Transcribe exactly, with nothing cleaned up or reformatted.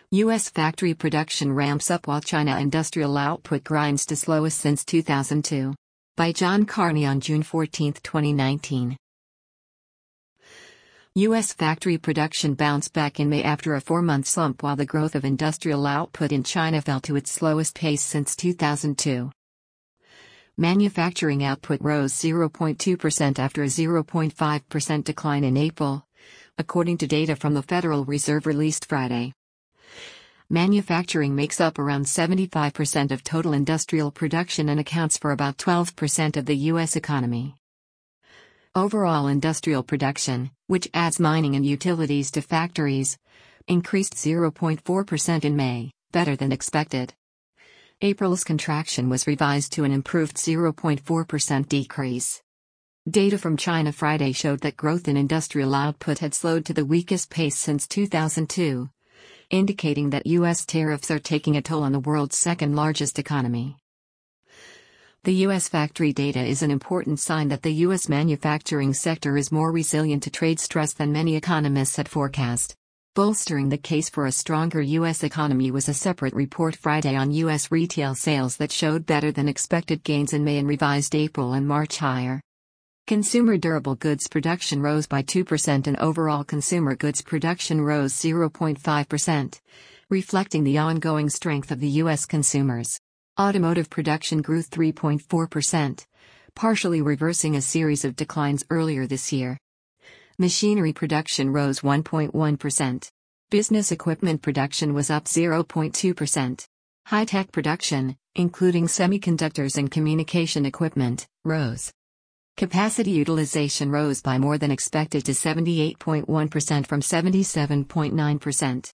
U S factory production ramps up while China industrial output grinds to slowest since two thousand two. By John Carney on June fourteenth, twenty nineteen. U S factory production bounced back in May after a four-month slump while the growth of industrial output in China fell to its slowest pace since two thousand two. Manufacturing output rose zero point two percent after a zero point five percent decline in April, according to data from the Federal Reserve released Friday. Manufacturing makes up around seventy-five percent of total industrial production and accounts for about twelve percent of the U S economy. Overall industrial production, which adds mining and utilities to factories, increased zero point four percent in May, better than expected. April's contraction was revised to an improved zero point four percent decrease. Data from China Friday showed that growth in industrial output had slowed to the weakest pace since two thousand two, indicating that U S tariffs are taking a toll on the world's second-largest economy. The U S factory data is an important sign that the U S manufacturing sector is more resilient to trade stress than many economists had forecast. Bolstering the case for a stronger U S economy was a separate report Friday on U S retail sales that showed better than expected gains in May and revised April and March higher. Consumer durable goods production rose by two percent and overall consumer goods production rose zero point five percent, reflecting the ongoing strength of the U S consumers. Automotive production grew three point four percent, partially reversing a series of declines earlier this year. Machinery production rose one point one percent. Business equipment production was up zero point two percent. High-tech production, including semiconductors and communication equipment, rose. Capacity utilization rose by more than expected to seventy-eight point one percent from seventy-seven point nine percent.